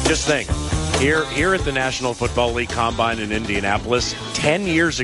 Just think, here at the National Football League Combine in Indianapolis, 10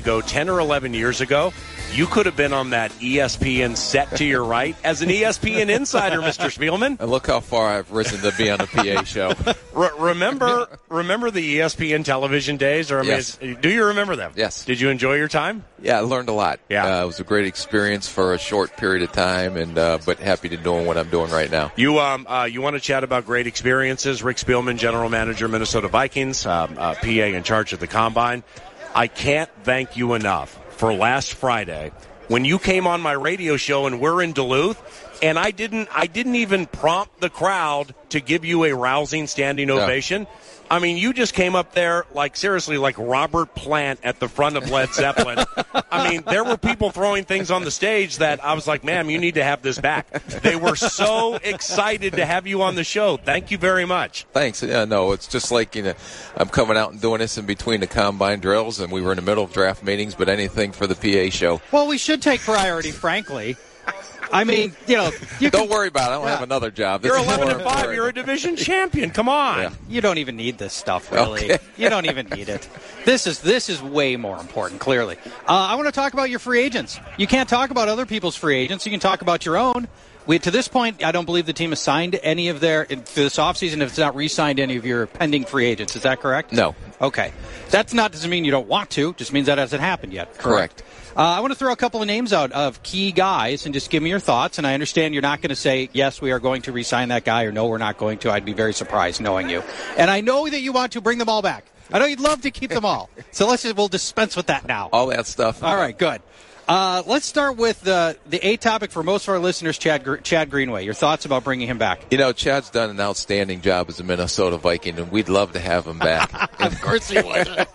or 11 years ago, you could have been on that ESPN set to your right as an ESPN insider, Mr. Spielman. And look how far I've risen to be on the PA show. Remember the ESPN television days? Yes. Do you remember them? Yes. Did you enjoy your time? Yeah, I learned a lot. Yeah. It was a great experience for a short period of time, and but happy to doing what I'm doing right now. You want to chat about great experiences? Rick Spielman, general manager, Minnesota Vikings, PA in charge of the Combine. I can't thank you enough for last Friday when you came on my radio show and we're in Duluth, and I didn't even prompt the crowd to give you a rousing standing ovation. I mean, you just came up there seriously like Robert Plant at the front of Led Zeppelin. I mean, there were people throwing things on the stage that I was like, ma'am, you need to have this back. They were so excited to have you on the show. Thank you very much. Thanks. Yeah, no, it's just like, I'm coming out and doing this in between the combine drills, and we were in the middle of draft meetings, but anything for the PA show. Well, we should take priority, frankly. I mean, don't worry about it. I don't have another job. You're 11-5. You're a division champion. Come on. Yeah. You don't even need this stuff, really. Okay. You don't even need it. This is way more important, clearly. I want to talk about your free agents. You can't talk about other people's free agents. You can talk about your own. To this point, I don't believe the team has signed any of for this offseason if it's not re-signed any of your pending free agents. Is that correct? No. Okay. Doesn't mean you don't want to. Just means that hasn't happened yet. Correct. I want to throw a couple of names out of key guys and just give me your thoughts. And I understand you're not going to say, yes, we are going to re-sign that guy, or no, we're not going to. I'd be very surprised knowing you. And I know that you want to bring them all back. I know you'd love to keep them all. So we'll dispense with that now. All that stuff. All right, good. Let's start with the A topic for most of our listeners, Chad Greenway. Your thoughts about bringing him back? Chad's done an outstanding job as a Minnesota Viking, and we'd love to have him back. Of course he would.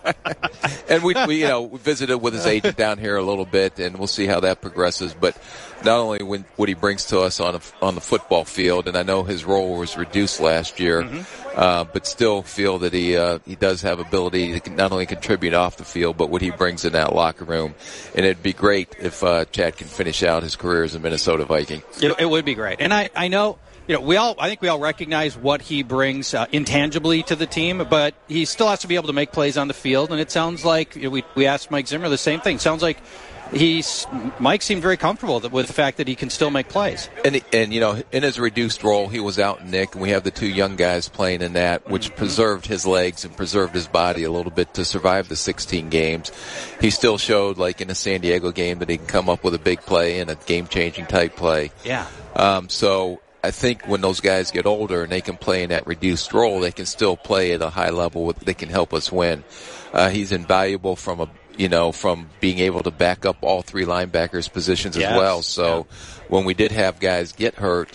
And we visited with his agent down here a little bit, and we'll see how that progresses. But not only what he brings to us on the football field, and I know his role was reduced last year, but still feel that he does have ability to not only contribute off the field, but what he brings in that locker room. And it'd be great if Chad can finish out his career as a Minnesota Viking. It would be great. And I know, I think we all recognize what he brings intangibly to the team, but he still has to be able to make plays on the field. And it sounds like we asked Mike Zimmer the same thing. Sounds like Mike seemed very comfortable with the fact that he can still make plays. And in his reduced role, he was out Nick, and we have the two young guys playing in that, which preserved his legs and preserved his body a little bit to survive the 16 games. He still showed, like in the San Diego game, that he can come up with a big play and a game-changing type play. Yeah. So I think when those guys get older and they can play in that reduced role, they can still play at a high level. They can help us win. He's invaluable from being able to back up all three linebackers positions as well. So when we did have guys get hurt,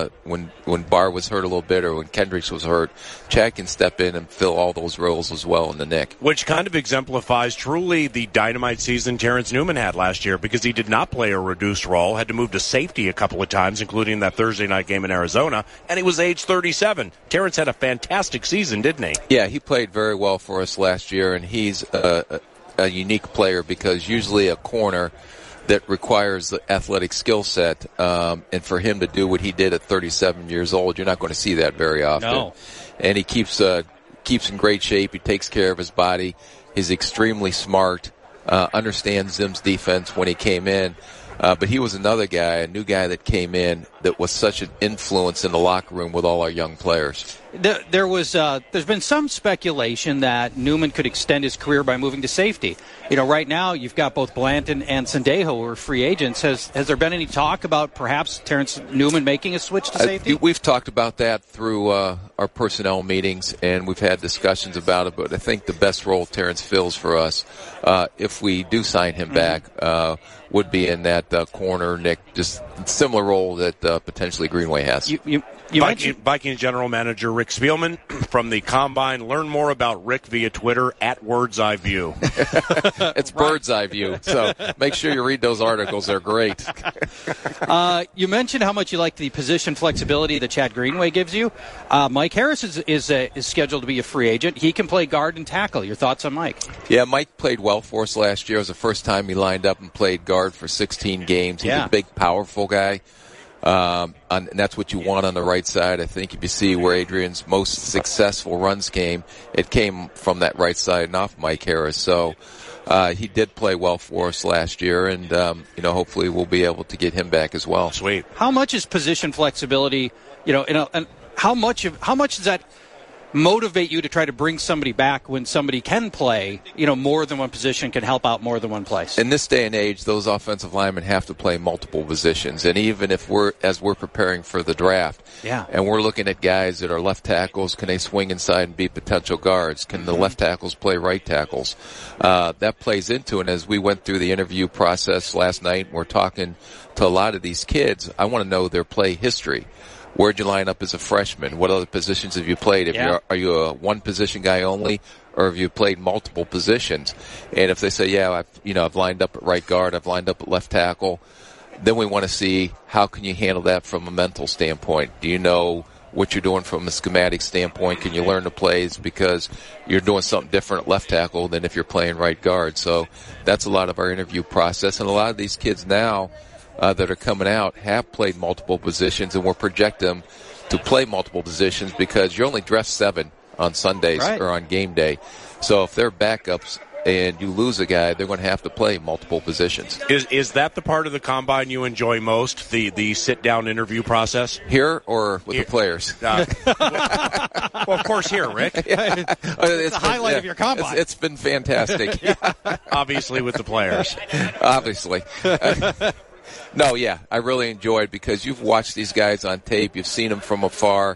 when Barr was hurt a little bit or when Kendricks was hurt, Chad can step in and fill all those roles as well in the nick. Which kind of exemplifies truly the dynamite season Terrence Newman had last year, because he did not play a reduced role, had to move to safety a couple of times, including that Thursday night game in Arizona, and he was age 37. Terrence had a fantastic season, didn't he? Yeah, he played very well for us last year, and he's a unique player because usually a corner that requires the athletic skill set, and for him to do what he did at 37 years old, you're not going to see that very often. No. And he keeps in great shape. He takes care of his body. He's extremely smart, understands Zim's defense when he came in. But he was another guy, a new guy that came in that was such an influence in the locker room with all our young players. There's been some speculation that Newman could extend his career by moving to safety. Right now you've got both Blanton and Sendejo who are free agents. Has there been any talk about perhaps Terrence Newman making a switch to safety? We've talked about that through our personnel meetings, and we've had discussions about it. But I think the best role Terrence fills for us, if we do sign him back, would be in that corner, Nick, just similar role that potentially Greenway has. Vikings General Manager Rick Spielman from the Combine. Learn more about Rick via Twitter at Word's Eye View. It's Bird's Eye View, so make sure you read those articles. They're great. You mentioned how much you like the position flexibility that Chad Greenway gives you. Mike Harris is scheduled to be a free agent. He can play guard and tackle. Your thoughts on Mike? Yeah, Mike played well for us last year. It was the first time he lined up and played guard for 16 games. He's a big, powerful guy. And that's what you want on the right side. I think if you see where Adrian's most successful runs came, it came from that right side and off Mike Harris. So he did play well for us last year, and hopefully we'll be able to get him back as well. Sweet. How much is position flexibility? And how much does that motivate you to try to bring somebody back when somebody can play, more than one position, can help out more than one place? In this day and age, those offensive linemen have to play multiple positions. And even if we're preparing for the draft, and we're looking at guys that are left tackles, can they swing inside and be potential guards? Can the left tackles play right tackles? That plays into it. As we went through the interview process last night, we're talking to a lot of these kids. I want to know their play history. Where'd you line up as a freshman? What other positions have you played? Are you a one-position guy only, or have you played multiple positions? And if they say, I've lined up at right guard, I've lined up at left tackle, then we want to see how can you handle that from a mental standpoint. Do you know what you're doing from a schematic standpoint? Can you learn the plays because you're doing something different at left tackle than if you're playing right guard? So that's a lot of our interview process. And a lot of these kids now that are coming out have played multiple positions, and we'll project them to play multiple positions because you're only dressed 7 on Sundays or on game day. So if they're backups and you lose a guy, they're going to have to play multiple positions. Is that the part of the combine you enjoy most, the sit-down interview process? Here or with the players? Well, of course here, Rick. It's the highlight of your combine. It's been fantastic. Obviously with the players. Obviously. No, I really enjoy it because you've watched these guys on tape. You've seen them from afar.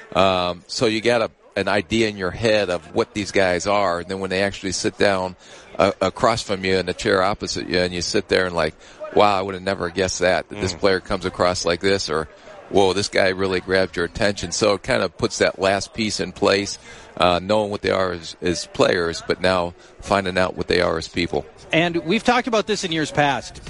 So you got an idea in your head of what these guys are. And then when they actually sit down across from you in the chair opposite you and you sit there and like, wow, I would have never guessed that this player comes across like this, or, whoa, this guy really grabbed your attention. So it kind of puts that last piece in place, knowing what they are as players, but now finding out what they are as people. And we've talked about this in years past.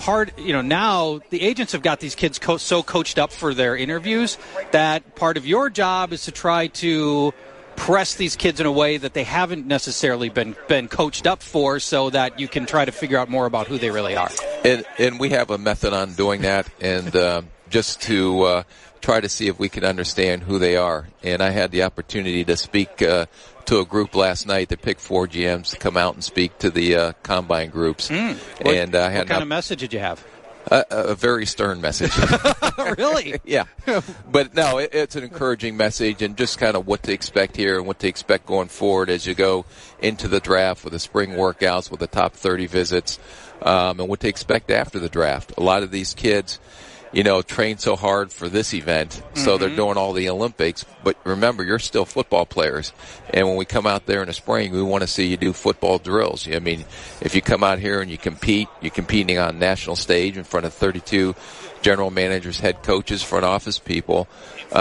Now the agents have got these kids so coached up for their interviews that part of your job is to try to press these kids in a way that they haven't necessarily been coached up for, so that you can try to figure out more about who they really are. And we have a method on doing that, and just to try to see if we can understand who they are. And I had the opportunity to speak to a group last night that picked 4 GMs to come out and speak to the combine groups. What kind of message did you have? A very stern message. Really? Yeah. But no, it's an encouraging message, and just kind of what to expect here and what to expect going forward as you go into the draft with the spring workouts, with the top 30 visits, and what to expect after the draft. A lot of these kids, train so hard for this event, so they're doing all the Olympics. But remember, you're still football players. And when we come out there in the spring, we want to see you do football drills. I mean, if you come out here and you compete, you're competing on national stage in front of 32 general managers, head coaches, front office people.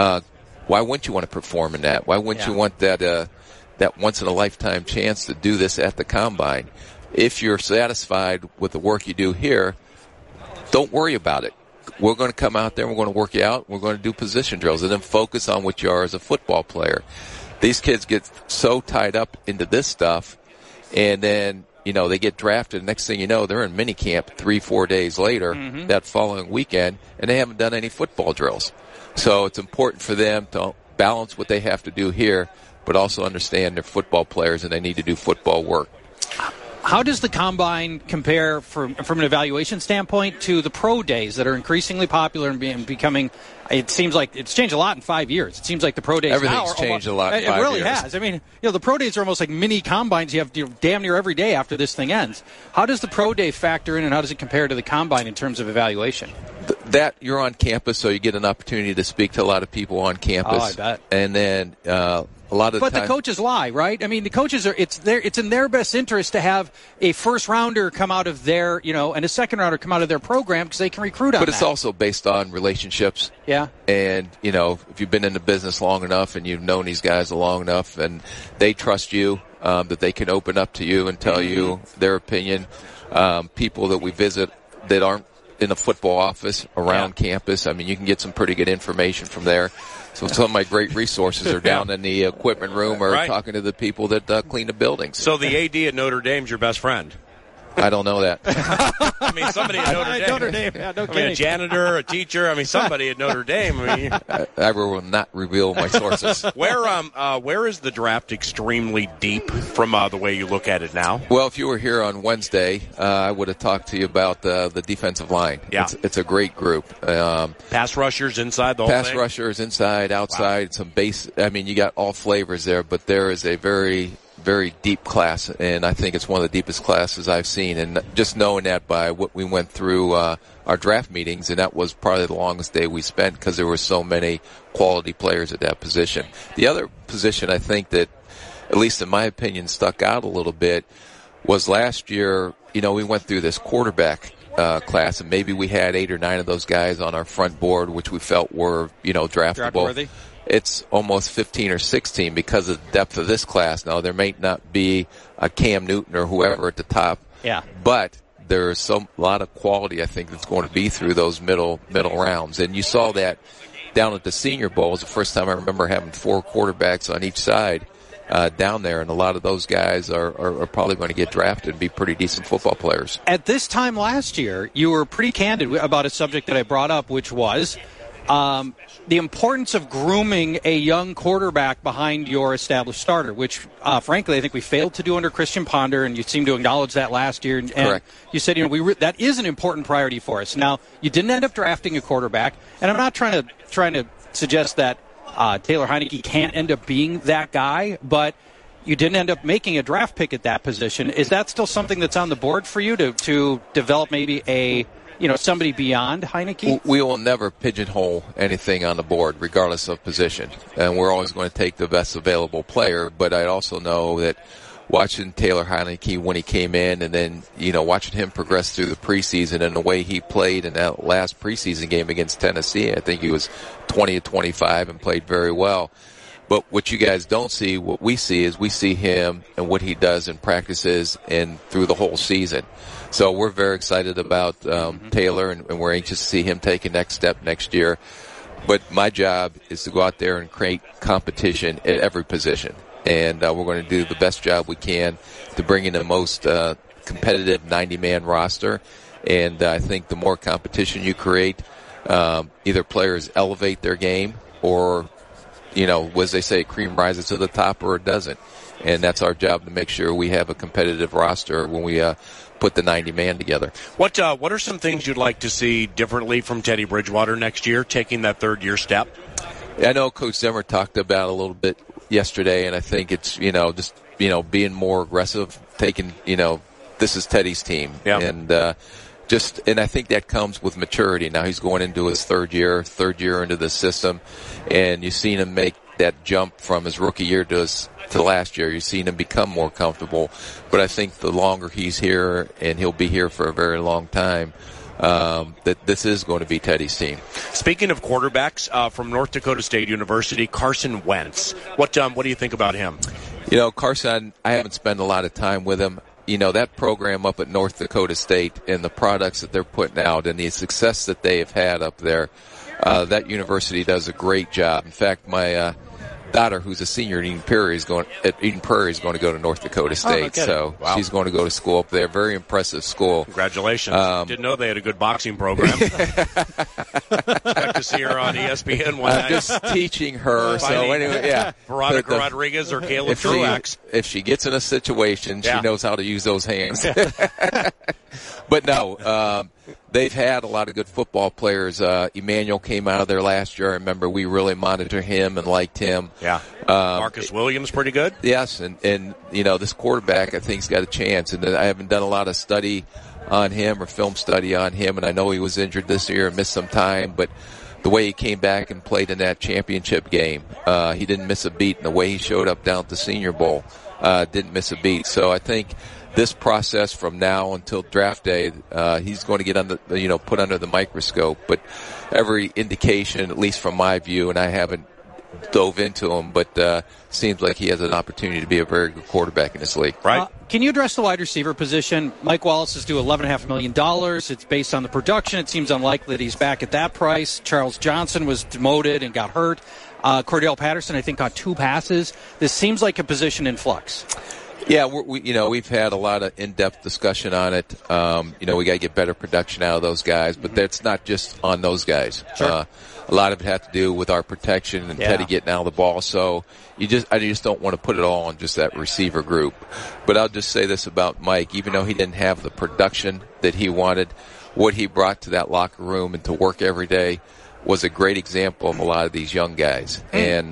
Why wouldn't you want to perform in that? Why wouldn't you want that once-in-a-lifetime chance to do this at the combine? If you're satisfied with the work you do here, don't worry about it. We're going to come out there and we're going to work you out. We're going to do position drills and then focus on what you are as a football player. These kids get so tied up into this stuff, and then, they get drafted. Next thing you know, they're in minicamp 3-4 days later, that following weekend, and they haven't done any football drills. So it's important for them to balance what they have to do here, but also understand they're football players and they need to do football work. How does the combine compare from an evaluation standpoint to the pro days that are increasingly popular and becoming? It seems like it's changed a lot in 5 years. It seems like the pro days everything's changed a lot in 5 years. It really has. I mean, the pro days are almost like mini combines. You have damn near every day after this thing ends. How does the pro day factor in, and how does it compare to the combine in terms of evaluation? That you're on campus, so you get an opportunity to speak to a lot of people on campus. Oh, I bet. And then a lot of but the coaches lie, right? I mean, the coaches it's in their best interest to have a first rounder come out of their, and a second rounder come out of their program because they can recruit on that. But it's also based on relationships. Yeah. And, if you've been in the business long enough and you've known these guys long enough and they trust you, that they can open up to you and tell you their opinion. People that we visit that aren't in a football office around campus, I mean, you can get some pretty good information from there. So some of my great resources are down in the equipment room or talking to the people that clean the buildings. So the AD at Notre Dame's your best friend? I don't know that. I mean, somebody at Notre Dame. Yeah, no I mean, a janitor, a teacher. I mean, somebody at Notre Dame. I mean, I will not reveal my sources. Where is the draft extremely deep from the way you look at it now? Well, if you were here on Wednesday, I would have talked to you about the defensive line. Yeah. It's a great group. Pass rushers inside the whole thing? Pass rushers inside, outside, some base. I mean, you got all flavors there, but there is a very, very deep class, and I think it's one of the deepest classes I've seen. And just knowing that by what we went through our draft meetings, and that was probably the longest day we spent because there were so many quality players at that position. The other position I think that, at least in my opinion, stuck out a little bit was last year. You know, we went through this quarterback class, and maybe we had 8 or 9 of those guys on our front board, which we felt were, draftable. Draft-worthy? It's almost 15 or 16 because of the depth of this class. Now, there may not be a Cam Newton or whoever at the top. Yeah. But there's a lot of quality, I think, that's going to be through those middle rounds. And you saw that down at the Senior Bowl. It was the first time I remember having 4 quarterbacks on each side down there. And a lot of those guys are probably going to get drafted and be pretty decent football players. At this time last year, you were pretty candid about a subject that I brought up, which was the importance of grooming a young quarterback behind your established starter, which, frankly, I think we failed to do under Christian Ponder, and you seem to acknowledge that last year. And Correct. You said, that is an important priority for us. Now, you didn't end up drafting a quarterback, and I'm not trying to suggest that Taylor Heinicke can't end up being that guy, but you didn't end up making a draft pick at that position. Is that still something that's on the board for you to develop maybe somebody beyond Heinicke? We will never pigeonhole anything on the board, regardless of position. And we're always going to take the best available player. But I also know that watching Taylor Heinicke when he came in and then, watching him progress through the preseason and the way he played in that last preseason game against Tennessee, I think he was 20-25 and played very well. But what you guys don't see, what we see is we see him and what he does in practices and through the whole season. So we're very excited about Taylor, and we're anxious to see him take a next step next year. But my job is to go out there and create competition at every position. And we're going to do the best job we can to bring in the most competitive 90-man roster. And I think the more competition you create, either players elevate their game or, as they say, cream rises to the top or it doesn't. And that's our job, to make sure we have a competitive roster when we put the 90-man together. What are some things you'd like to see differently from Teddy Bridgewater next year, taking that third-year step? I know Coach Zimmer talked about it a little bit yesterday, and I think it's, just, being more aggressive, taking, this is Teddy's team. Yeah. And and I think that comes with maturity. Now he's going into his third year into the system, and you've seen him make that jump from his rookie year to last year. You've seen him become more comfortable. But I think the longer he's here, and he'll be here for a very long time, that this is going to be Teddy's team. Speaking of quarterbacks, from North Dakota State University, Carson Wentz. What do you think about him? Carson, I haven't spent a lot of time with him. That program up at North Dakota State and the products that they're putting out and the success that they have had up there, that university does a great job. In fact, my daughter, who's a senior at Eden Prairie, is going to go to North Dakota State. So wow. She's going to go to school up there. Very impressive school. Congratulations. Didn't know they had a good boxing program. Got to see her on ESPN one night. Just teaching her. So anyway, yeah. Veronica Rodriguez or Caleb Truax. If she gets in a situation, she knows how to use those hands. But no, they've had a lot of good football players. Emmanuel came out of there last year. I remember we really monitored him and liked him. Yeah. Marcus Williams, pretty good. Yes, and this quarterback, I think, has got a chance. And I haven't done a lot of study on him or film study on him, and I know he was injured this year and missed some time, but the way he came back and played in that championship game, he didn't miss a beat. And the way he showed up down at the Senior Bowl, didn't miss a beat. So I think this process from now until draft day, he's going to get put under the microscope. But every indication, at least from my view, and I haven't dove into him, but seems like he has an opportunity to be a very good quarterback in this league. Right. Can you address the wide receiver position? Mike Wallace is due $11.5 million. It's based on the production. It seems unlikely that he's back at that price. Charles Johnson was demoted and got hurt. Cordell Patterson, I think, caught 2 passes. This seems like a position in flux. Yeah, we've had a lot of in-depth discussion on it. We got to get better production out of those guys, but that's not just on those guys. Sure. A lot of it has to do with our protection and Teddy getting out of the ball. So I just don't want to put it all on just that receiver group. But I'll just say this about Mike: even though he didn't have the production that he wanted, what he brought to that locker room and to work every day was a great example of a lot of these young guys, and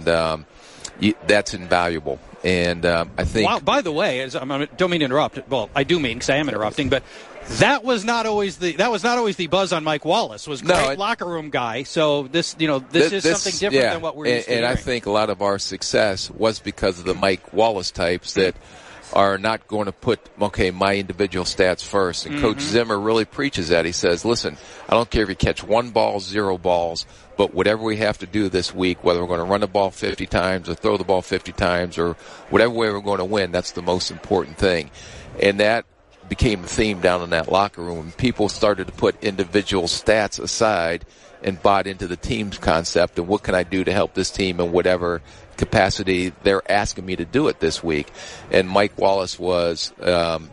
that's invaluable. And I think. Wow, by the way, I don't mean to interrupt. Well, I do mean because I am interrupting, but that was not always the buzz on Mike Wallace. Was great locker room guy. So this is something different than what we're used to hearing. I think a lot of our success was because of the Mike Wallace types that are not going to put my individual stats first. And Coach Zimmer really preaches that. He says, "Listen, I don't care if you catch 1 ball, 0 balls." But whatever we have to do this week, whether we're going to run the ball 50 times or throw the ball 50 times or whatever way we're going to win, that's the most important thing. And that became a theme down in that locker room. People started to put individual stats aside and bought into the team's concept and what can I do to help this team in whatever capacity they're asking me to do it this week. And Mike Wallace was bought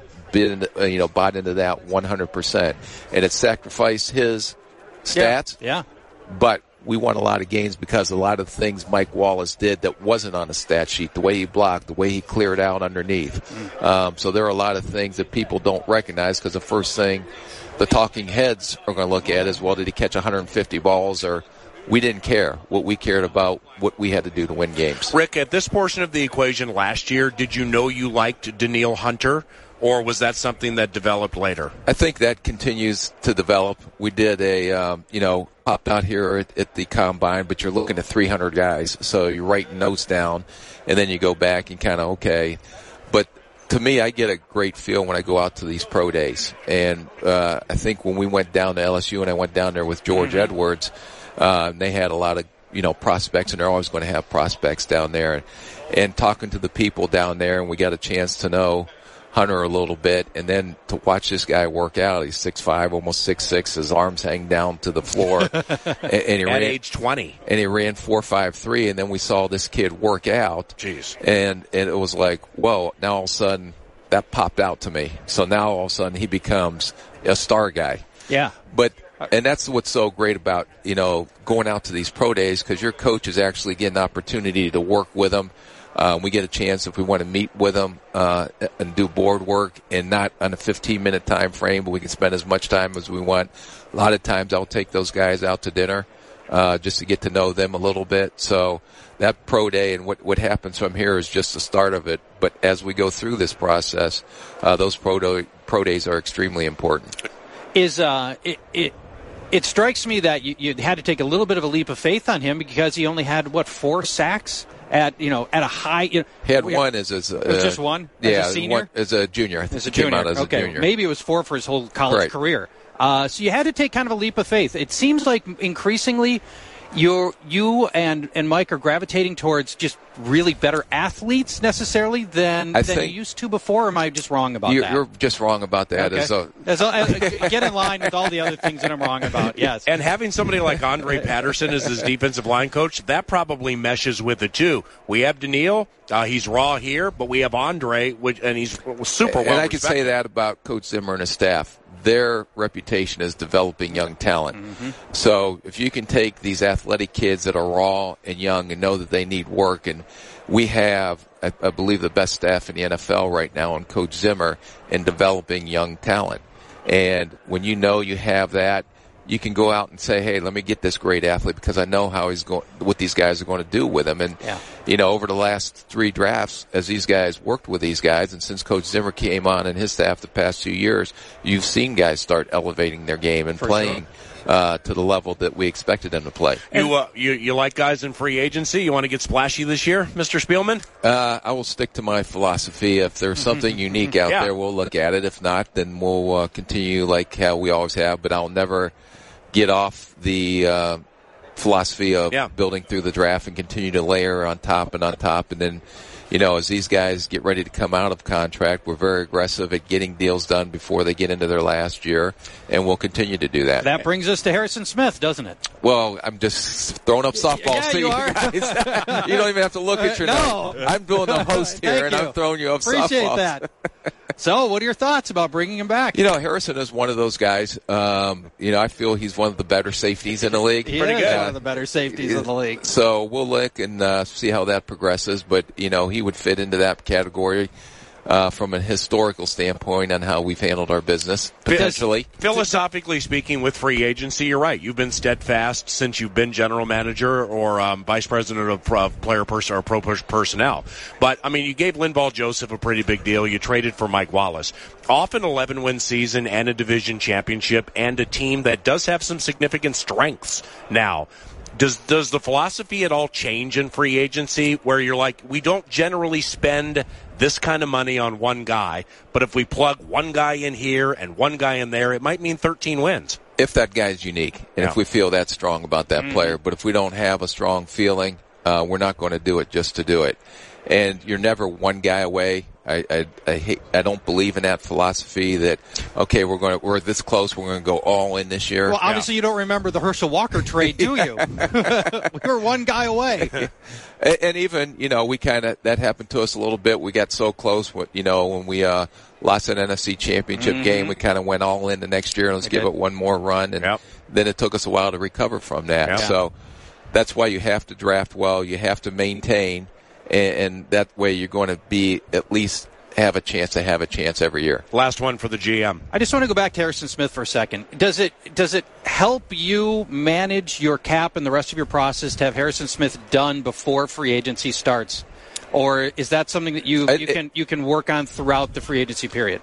into that 100%. And it sacrificed his stats. Yeah. But we won a lot of games because a lot of things Mike Wallace did that wasn't on the stat sheet, the way he blocked, the way he cleared out underneath. So there are a lot of things that people don't recognize because the first thing the talking heads are going to look at is, well, did he catch 150 balls? Or we didn't care. What we cared about, what we had to do to win games. Rick, at this portion of the equation last year, did you know you liked Danielle Hunter? Or was that something that developed later? I think that continues to develop. We did popped out here at the Combine, but you're looking at 300 guys. So you're writing notes down, and then you go back and kind of, okay. But to me, I get a great feel when I go out to these pro days. And I think when we went down to LSU, and I went down there with George Edwards, they had a lot of prospects, and they're always going to have prospects down there. And talking to the people down there, and we got a chance to know Hunter a little bit, and then to watch this guy work out. He's 6'5", almost 6'6", his arms hang down to the floor. and he ran, age 20. And he ran 4.53, and then we saw this kid work out. Jeez. And it was like, whoa, now all of a sudden that popped out to me. So now all of a sudden he becomes a star guy. Yeah. And that's what's so great about, going out to these pro days, because your coach is actually getting an opportunity to work with them. We get a chance if we want to meet with them and do board work, and not on a 15-minute time frame, but we can spend as much time as we want. A lot of times I'll take those guys out to dinner just to get to know them a little bit. So that pro day and what happens from here is just the start of it. But as we go through this process, those pro days are extremely important. It strikes me that you had to take a little bit of a leap of faith on him because he only had 4 sacks at a high. He had one as just one. As a senior, as a junior. I think as a junior. A junior. Maybe it was 4 for his whole college career. So you had to take kind of a leap of faith. It seems like increasingly you and Mike are gravitating towards just really better athletes necessarily than you used to before. Or am I just wrong about that? You're just wrong about that. Okay. Get in line with all the other things that I'm wrong about. Yes. And having somebody like Andre Patterson as his defensive line coach, that probably meshes with it too. We have Daniil. He's raw here, but we have Andre, and he's super well. And I could say that about Coach Zimmer and his staff. Their reputation is developing young talent. Mm-hmm. So if you can take these athletic kids that are raw and young and know that they need work, and we have, I believe, the best staff in the NFL right now on Coach Zimmer in developing young talent. And when you know you have that, you can go out and say, hey, let me get this great athlete because I know how he's going, what these guys are going to do with him. And, over the last 3 drafts, as these guys worked with these guys, and since Coach Zimmer came on and his staff the past 2 years, you've seen guys start elevating their game and playing to the level that we expected them to play. You like guys in free agency? You want to get splashy this year, Mr. Spielman? I will stick to my philosophy. If there's something unique out there, we'll look at it. If not, then we'll continue like how we always have. But I'll never get off the philosophy of building through the draft and continue to layer on top, and then, as these guys get ready to come out of contract, we're very aggressive at getting deals done before they get into their last year, and we'll continue to do that. That brings us to Harrison Smith, doesn't it? Well, I'm just throwing up softballs to you guys. You don't even have to look at your no. note. I'm doing the host here, and I'm throwing you up softballs. Appreciate that. So, what are your thoughts about bringing him back? Harrison is one of those guys. I feel he's one of the better safeties in the league. He is one of the better safeties in the league. So we'll look and see how that progresses. But, he would fit into that category from a historical standpoint on how we've handled our business, potentially. Philosophically speaking, with free agency, you're right. You've been steadfast since you've been general manager or vice president of player person or pro personnel. But, you gave Linval Joseph a pretty big deal. You traded for Mike Wallace. Off an 11-win season and a division championship and a team that does have some significant strengths now. Does the philosophy at all change in free agency where you're like, we don't generally spend this kind of money on one guy, but if we plug one guy in here and one guy in there, it might mean 13 wins? If that guy's unique and if we feel that strong about that player. But if we don't have a strong feeling, we're not going to do it just to do it. And you're never one guy away. I don't believe in that philosophy that, okay, we're this close, we're going to go all in this year. Well, obviously you don't remember the Herschel Walker trade, do you? We were one guy away. And even, we that happened to us a little bit. We got so close, when we lost an NFC championship game, we kind of went all in the next year and let's give it one more run. And then it took us a while to recover from that. So that's why you have to draft well, you have to maintain. And that way you're going to be at least have a chance every year. Last one for the GM. I just want to go back to Harrison Smith for a second. Does it help you manage your cap and the rest of your process to have Harrison Smith done before free agency starts? Or is that something that you can work on throughout the free agency period?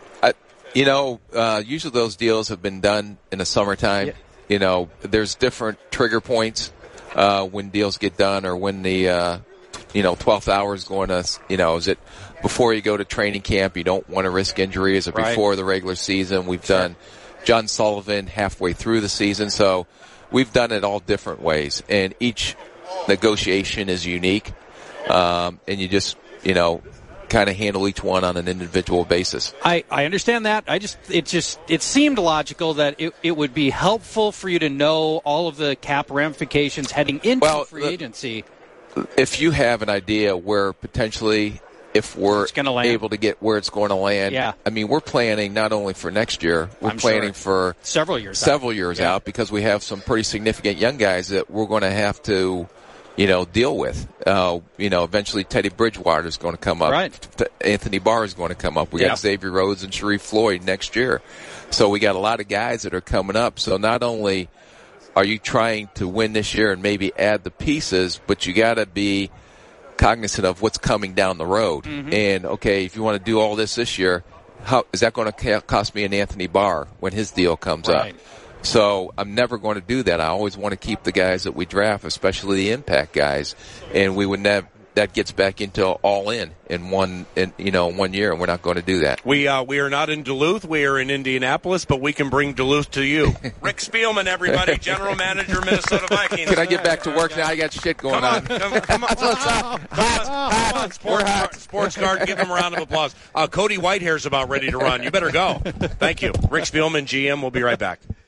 Usually those deals have been done in the summertime. Yeah. There's different trigger points when deals get done or when the 12th hour is going to, is it before you go to training camp, you don't want to risk injury? Is it before the regular season? We've done John Sullivan halfway through the season. So we've done it all different ways. And each negotiation is unique. And you just, kind of handle each one on an individual basis. I understand that. It seemed logical that it would be helpful for you to know all of the cap ramifications heading into free agency. If you have an idea where potentially if we're able to get where it's going to land, we're planning not only for next year, we're planning for several years out because we have some pretty significant young guys that we're going to have to, deal with. Eventually Teddy Bridgewater is going to come up. Right. Anthony Barr is going to come up. We got Xavier Rhodes and Sharif Floyd next year. So we got a lot of guys that are coming up. So not only are you trying to win this year and maybe add the pieces, but you got to be cognizant of what's coming down the road. Mm-hmm. And, okay, if you want to do all this year, how is that going to cost me an Anthony Barr when his deal comes up? So I'm never going to do that. I always want to keep the guys that we draft, especially the impact guys, and we would never. That gets back into all in 1 year, and we're not going to do that. We are not in Duluth. We are in Indianapolis, but we can bring Duluth to you. Rick Spielman, everybody, general manager, Minnesota Vikings. Can I get back to work now? I got shit going on. Come on, Sports Guard, give him a round of applause. Cody Whitehair's about ready to run. You better go. Thank you. Rick Spielman, GM. We'll be right back.